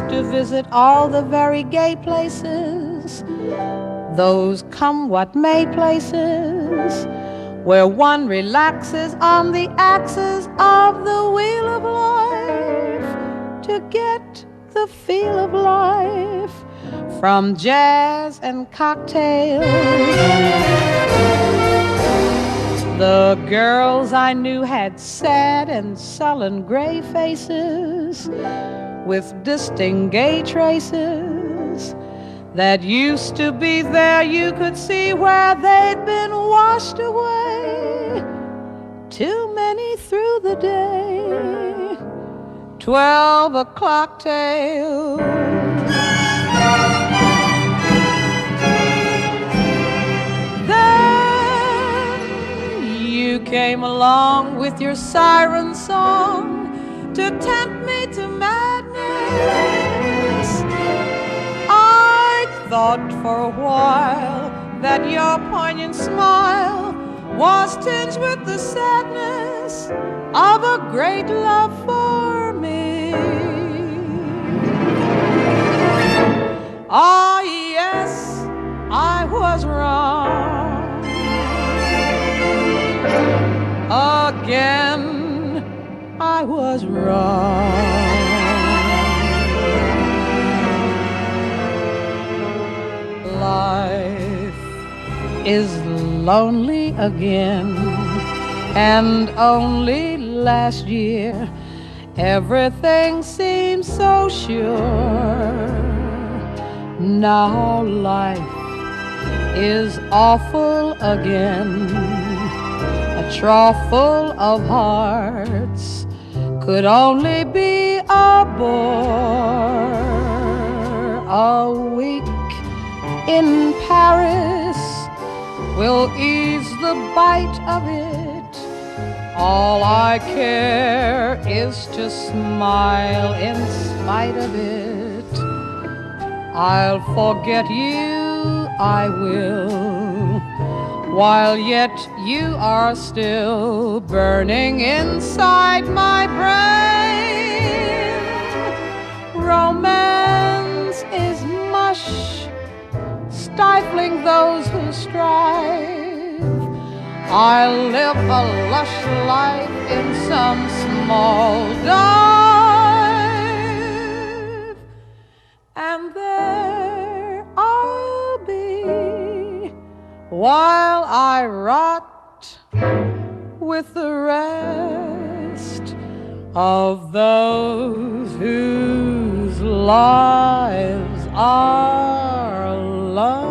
to visit all the very gay places, those come what may places, where one relaxes on the axis of the wheel of life to get the feel of life from jazz and cocktails. The girls I knew had sad and sullen gray faces with distinct gay traces that used to be there. You could see where they'd been washed away. Too many through the day. 12 o'clock tales. Then you came along with your siren song to tempt me to madness. I thought for a while that your poignant smile was tinged with the sadness of a great love for me. Ah, yes, I was wrong. Again, I was wrong. Life is lonely again, and only last year everything seemed so sure. Now life is awful again, a trough full of hearts could only be a bore. A week in Paris will ease the bite of it. All I care is to smile in spite of it. I'll forget you, I will, while yet you are still burning inside my brain. Romance is mush, stifling those who strive. I'll live a lush life in some small dive, and there I'll be while I rot with the rest of those whose lives are lost.